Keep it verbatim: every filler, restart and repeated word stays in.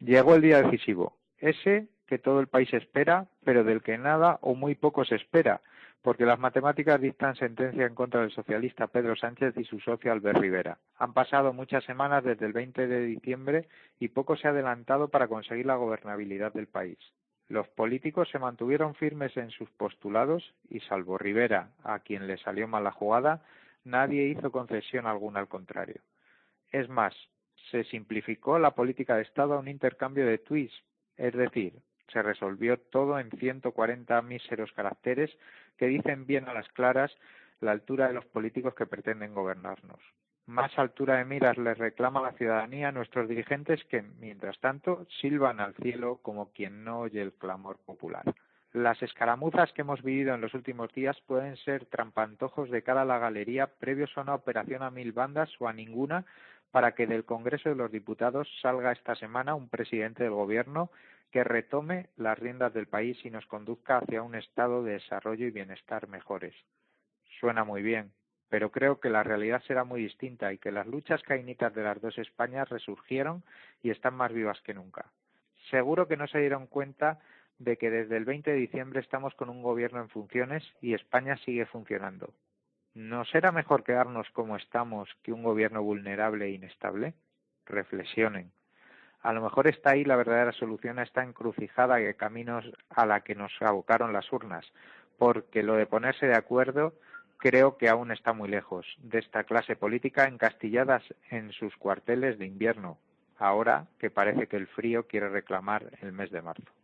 Llegó el día decisivo, ese que todo el país espera, pero del que nada o muy poco se espera, porque las matemáticas dictan sentencia en contra del socialista Pedro Sánchez y su socio Albert Rivera. Han pasado muchas semanas desde el veinte de diciembre y poco se ha adelantado para conseguir la gobernabilidad del país. Los políticos se mantuvieron firmes en sus postulados y, salvo Rivera, a quien le salió mal la jugada, nadie hizo concesión alguna al contrario. Es más, se simplificó la política de Estado a un intercambio de tweets, es decir, se resolvió todo en ciento cuarenta míseros caracteres que dicen bien a las claras la altura de los políticos que pretenden gobernarnos. Más altura de miras les reclama la ciudadanía a nuestros dirigentes que, mientras tanto, silban al cielo como quien no oye el clamor popular. Las escaramuzas que hemos vivido en los últimos días pueden ser trampantojos de cara a la galería previos a una operación a mil bandas o a ninguna para que del Congreso de los Diputados salga esta semana un presidente del Gobierno que retome las riendas del país y nos conduzca hacia un estado de desarrollo y bienestar mejores. Suena muy bien, pero creo que la realidad será muy distinta y que las luchas caínitas de las dos Españas resurgieron y están más vivas que nunca. Seguro que no se dieron cuenta de que desde el veinte de diciembre estamos con un gobierno en funciones y España sigue funcionando. ¿No será mejor quedarnos como estamos que un gobierno vulnerable e inestable? Reflexionen. A lo mejor está ahí la verdadera solución a esta encrucijada de caminos a la que nos abocaron las urnas, porque lo de ponerse de acuerdo creo que aún está muy lejos de esta clase política encastilladas en sus cuarteles de invierno, ahora que parece que el frío quiere reclamar el mes de marzo.